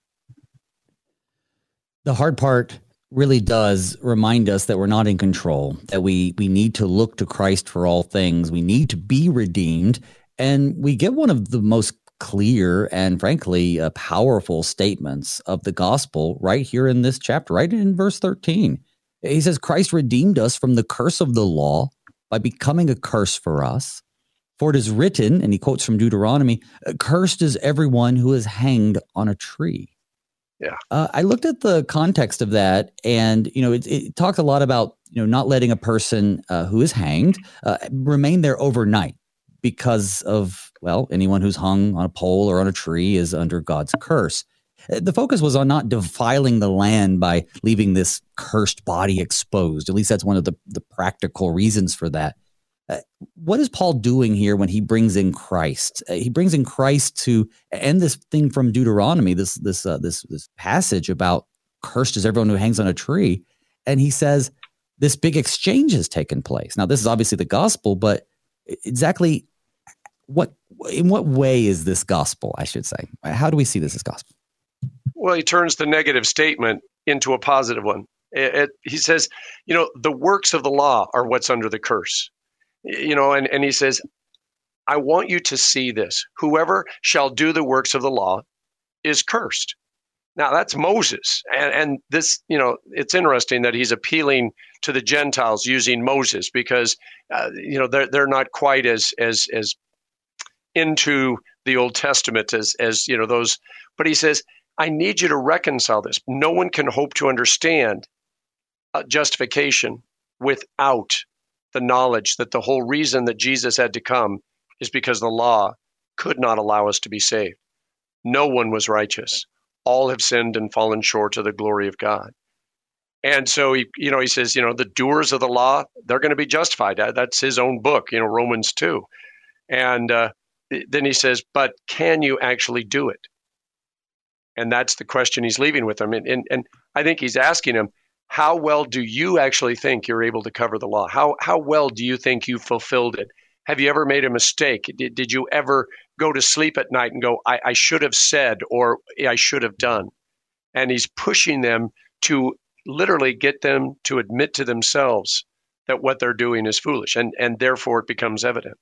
The hard part really does remind us that we're not in control, that we we need to look to Christ for all things. We need to be redeemed. And we get one of the most clear and frankly uh, powerful statements of the gospel right here in this chapter, right in verse thirteen. He says, Christ redeemed us from the curse of the law by becoming a curse for us. For it is written, and he quotes from Deuteronomy, cursed is everyone who is hanged on a tree. Yeah. Uh, I looked at the context of that, and, you know, it, it talked a lot about, you know, not letting a person uh, who is hanged uh, remain there overnight because of, well, anyone who's hung on a pole or on a tree is under God's curse. The focus was on not defiling the land by leaving this cursed body exposed. At least that's one of the, the practical reasons for that. Uh, what is Paul doing here when he brings in Christ? Uh, he brings in Christ to end this thing from Deuteronomy, this this uh, this this passage about cursed is everyone who hangs on a tree, and he says this big exchange has taken place. Now, this is obviously the gospel, but exactly what in what way is this gospel? I should say, how do we see this as gospel? Well, he turns the negative statement into a positive one. It, it, he says, you know, the works of the law are what's under the curse. You know, and, and he says, I want you to see this. Whoever shall do the works of the law is cursed. Now, that's Moses. And, and this, you know, it's interesting that he's appealing to the Gentiles using Moses because, uh, you know, they're, they're not quite as, as, as into the Old Testament as, as, you know, those. But he says, I need you to reconcile this. No one can hope to understand uh, justification without the knowledge that the whole reason that Jesus had to come is because the law could not allow us to be saved. No one was righteous. All have sinned and fallen short of the glory of God. And so he, you know, he says, you know, the doers of the law, they're going to be justified. That's his own book, you know, Romans two. And uh, then he says, but can you actually do it? And that's the question he's leaving with them. And, and, and I think he's asking him, how well do you actually think you're able to cover the law? How how well do you think you fulfilled it? Have you ever made a mistake? Did, did you ever go to sleep at night and go, I, I should have said, or I should have done? And he's pushing them to literally get them to admit to themselves that what they're doing is foolish, and, and therefore it becomes evident.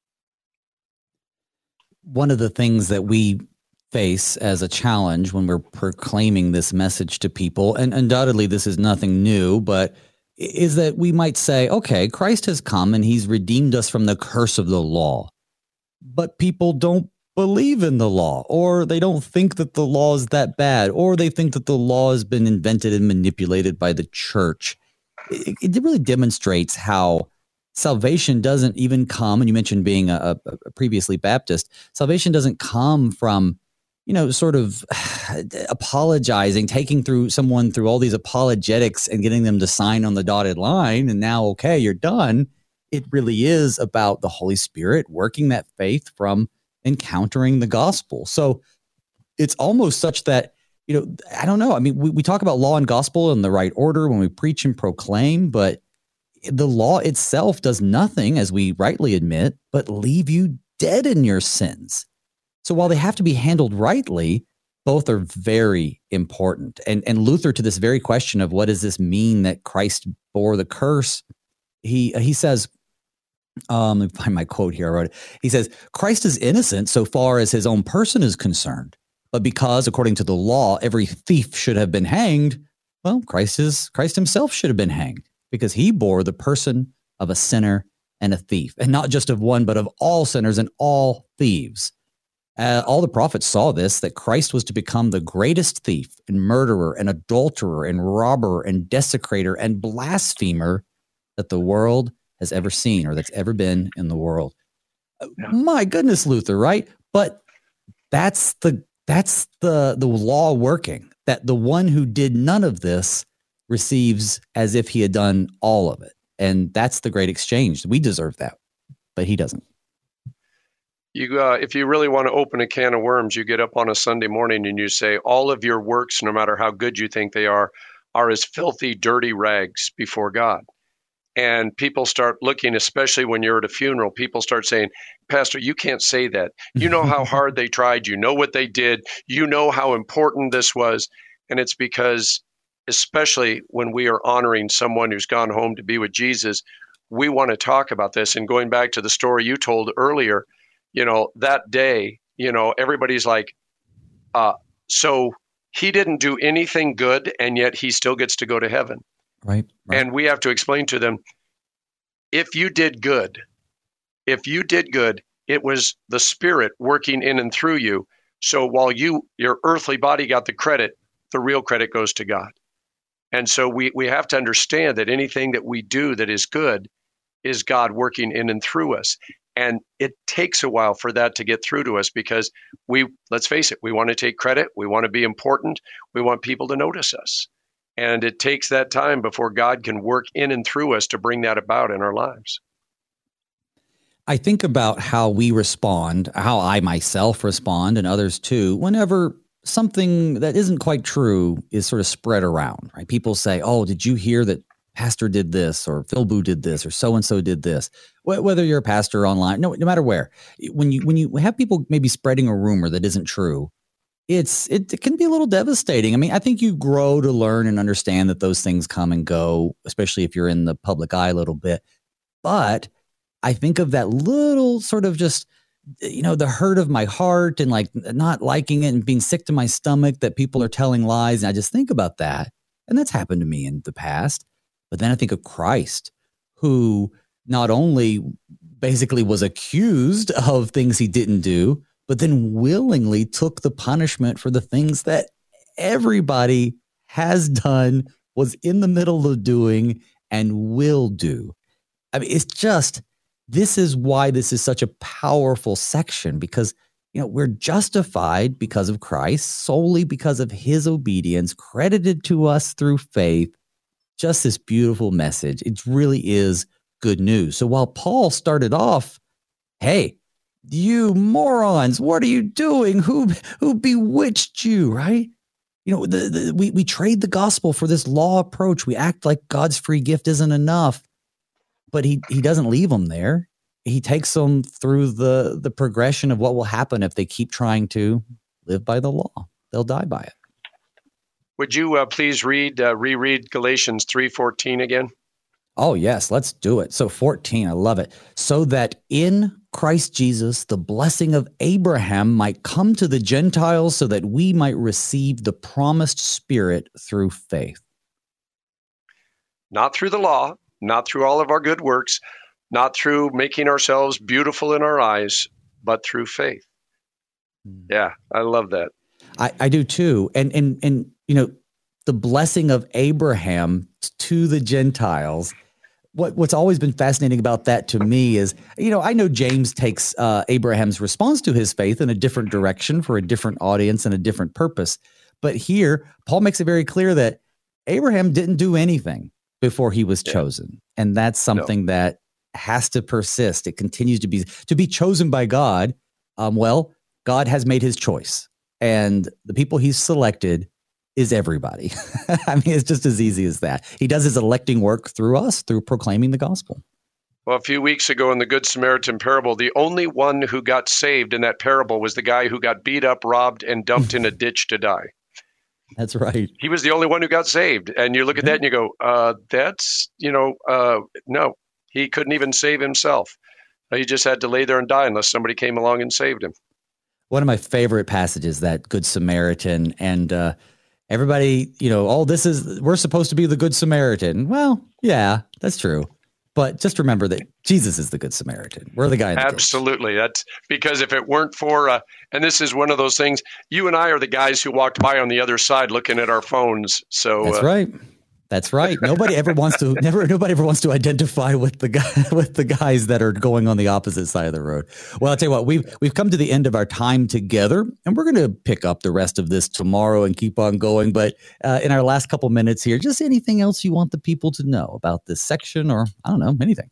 One of the things that we face as a challenge when we're proclaiming this message to people, and undoubtedly this is nothing new, but is that we might say, okay, Christ has come and he's redeemed us from the curse of the law. But people don't believe in the law, or they don't think that the law is that bad, or they think that the law has been invented and manipulated by the church. It, it really demonstrates how salvation doesn't even come, and you mentioned being a, a previously Baptist, salvation doesn't come from, you know, sort of apologizing, taking through someone through all these apologetics and getting them to sign on the dotted line, and now, okay, you're done. It really is about the Holy Spirit working that faith from encountering the gospel. So it's almost such that, you know, I don't know. I mean, we, we talk about law and gospel in the right order when we preach and proclaim, but the law itself does nothing, as we rightly admit, but leave you dead in your sins. So while they have to be handled rightly, both are very important. And, and Luther, to this very question of what does this mean that Christ bore the curse, he he says, um, let me find my quote here. I wrote it. He says, Christ is innocent so far as his own person is concerned. But because, according to the law, every thief should have been hanged, well, Christ is Christ himself should have been hanged, because he bore the person of a sinner and a thief, and not just of one, but of all sinners and all thieves. Uh, all the prophets saw this, that Christ was to become the greatest thief and murderer and adulterer and robber and desecrator and blasphemer that the world has ever seen, or that's ever been in the world. Yeah. My goodness, Luther, right? But that's the that's the the law working, that the one who did none of this receives as if he had done all of it. And that's the great exchange. We deserve that, but he doesn't. You, uh, if you really want to open a can of worms, you get up on a Sunday morning and you say, all of your works, no matter how good you think they are, are as filthy, dirty rags before God. And people start looking, especially when you're at a funeral, people start saying, Pastor, you can't say that. You know how hard they tried. You know what they did. You know how important this was. And it's because, especially when we are honoring someone who's gone home to be with Jesus, we want to talk about this. And going back to the story you told earlier, you know, that day, you know, everybody's like, uh, so he didn't do anything good, and yet he still gets to go to heaven. Right, right. And we have to explain to them, if you did good, if you did good, it was the Spirit working in and through you. So while you, your earthly body got the credit, the real credit goes to God. And so we, we have to understand that anything that we do that is good is God working in and through us. And it takes a while for that to get through to us, because we, let's face it, we want to take credit. We want to be important. We want people to notice us. And it takes that time before God can work in and through us to bring that about in our lives. I think about how we respond, how I myself respond, and others too, whenever something that isn't quite true is sort of spread around, right? People say, oh, did you hear that Pastor did this, or Phil Boo did this, or so-and-so did this? Whether you're a pastor online, no, no matter where, when you when you have people maybe spreading a rumor that isn't true, it's it, it can be a little devastating. I mean, I think you grow to learn and understand that those things come and go, especially if you're in the public eye a little bit. But I think of that little sort of just, you know, the hurt of my heart and like not liking it and being sick to my stomach that people are telling lies. And I just think about that. And that's happened to me in the past. But then I think of Christ, who not only basically was accused of things he didn't do, but then willingly took the punishment for the things that everybody has done, was in the middle of doing, and will do. I mean, it's just, this is why this is such a powerful section, because, you know, we're justified because of Christ, solely because of his obedience, credited to us through faith. Just this beautiful message. It really is good news. So while Paul started off, hey, you morons, what are you doing? Who who bewitched you, right? You know, the, the, we, we trade the gospel for this law approach. We act like God's free gift isn't enough. But he he doesn't leave them there. He takes them through the, the progression of what will happen if they keep trying to live by the law. They'll die by it. Would you uh, please read, uh, reread Galatians three fourteen again? Oh, yes, let's do it. So fourteen, I love it. So that in Christ Jesus, the blessing of Abraham might come to the Gentiles, so that we might receive the promised Spirit through faith. Not through the law, not through all of our good works, not through making ourselves beautiful in our eyes, but through faith. Yeah, I love that. I, I do too. And, and, and, you know, the blessing of Abraham to the Gentiles, what, what's always been fascinating about that to me is, you know, I know James takes uh, Abraham's response to his faith in a different direction for a different audience and a different purpose. But here, Paul makes it very clear that Abraham didn't do anything before he was yeah. chosen. And that's something no. that has to persist. It continues to be, to be chosen by God. Um, well, God has made his choice, and the people he's selected is everybody. I mean, it's just as easy as that. He does his electing work through us, through proclaiming the gospel. Well, a few weeks ago in the Good Samaritan parable, the only one who got saved in that parable was the guy who got beat up, robbed, and dumped in a ditch to die. That's right. He was the only one who got saved. And you look at that and you go, uh, that's, you know, uh, no, he couldn't even save himself. He just had to lay there and die unless somebody came along and saved him. One of my favorite passages, that Good Samaritan, and uh, everybody, you know, oh, this is, we're supposed to be the Good Samaritan. Well, yeah, that's true. But just remember that Jesus is the Good Samaritan. We're the guy in the Absolutely. Ditch. That's because if it weren't for, uh, and this is one of those things, you and I are the guys who walked by on the other side looking at our phones. So that's uh, right. That's right. Nobody ever wants to never. Nobody ever wants to identify with the guy with the guys that are going on the opposite side of the road. Well, I'll tell you what, we've we've come to the end of our time together, and we're going to pick up the rest of this tomorrow and keep on going. But uh, in our last couple minutes here, just anything else you want the people to know about this section, or I don't know, anything.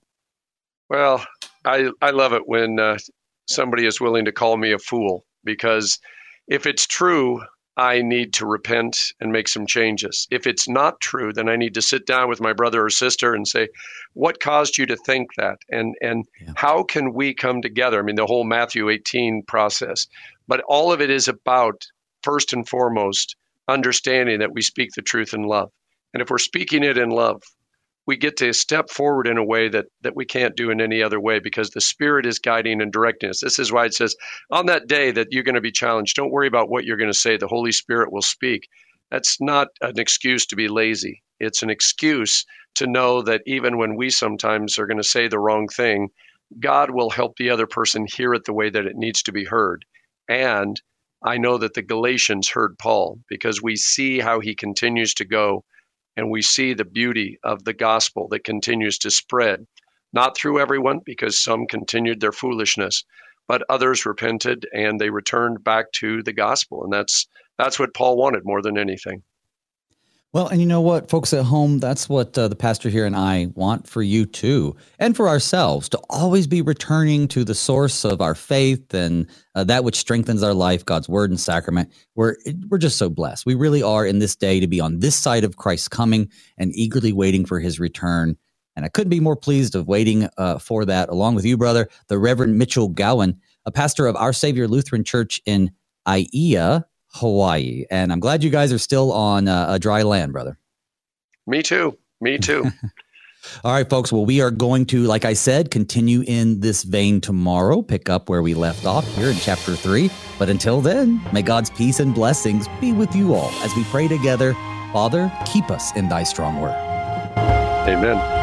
Well, I I love it when uh, somebody is willing to call me a fool, because if it's true, I need to repent and make some changes. If it's not true, then I need to sit down with my brother or sister and say, what caused you to think that? And and yeah. how can we come together? I mean, the whole Matthew eighteen process. But all of it is about, first and foremost, understanding that we speak the truth in love. And if we're speaking it in love, we get to step forward in a way that that we can't do in any other way, because the Spirit is guiding and directing us. This is why it says, on that day that you're going to be challenged, don't worry about what you're going to say. The Holy Spirit will speak. That's not an excuse to be lazy. It's an excuse to know that even when we sometimes are going to say the wrong thing, God will help the other person hear it the way that it needs to be heard. And I know that the Galatians heard Paul, because we see how he continues to go. And we see the beauty of the gospel that continues to spread, not through everyone, because some continued their foolishness, but others repented and they returned back to the gospel. And that's that's what Paul wanted more than anything. Well, and you know what, folks at home, that's what uh, the pastor here and I want for you too, and for ourselves, to always be returning to the source of our faith and uh, that which strengthens our life, God's word and sacrament. We're, we're just so blessed. We really are in this day to be on this side of Christ's coming and eagerly waiting for his return. And I couldn't be more pleased of waiting uh, for that, along with you, brother, the Reverend Mitchell Gowan, a pastor of Our Savior Lutheran Church in Aiea, Hawaii. And I'm glad you guys are still on uh, a dry land, brother. Me too. Me too. All right, folks. Well, we are going to, like I said, continue in this vein tomorrow, pick up where we left off here in chapter three. But until then, may God's peace and blessings be with you all as we pray together. Father, keep us in thy strong word. Amen.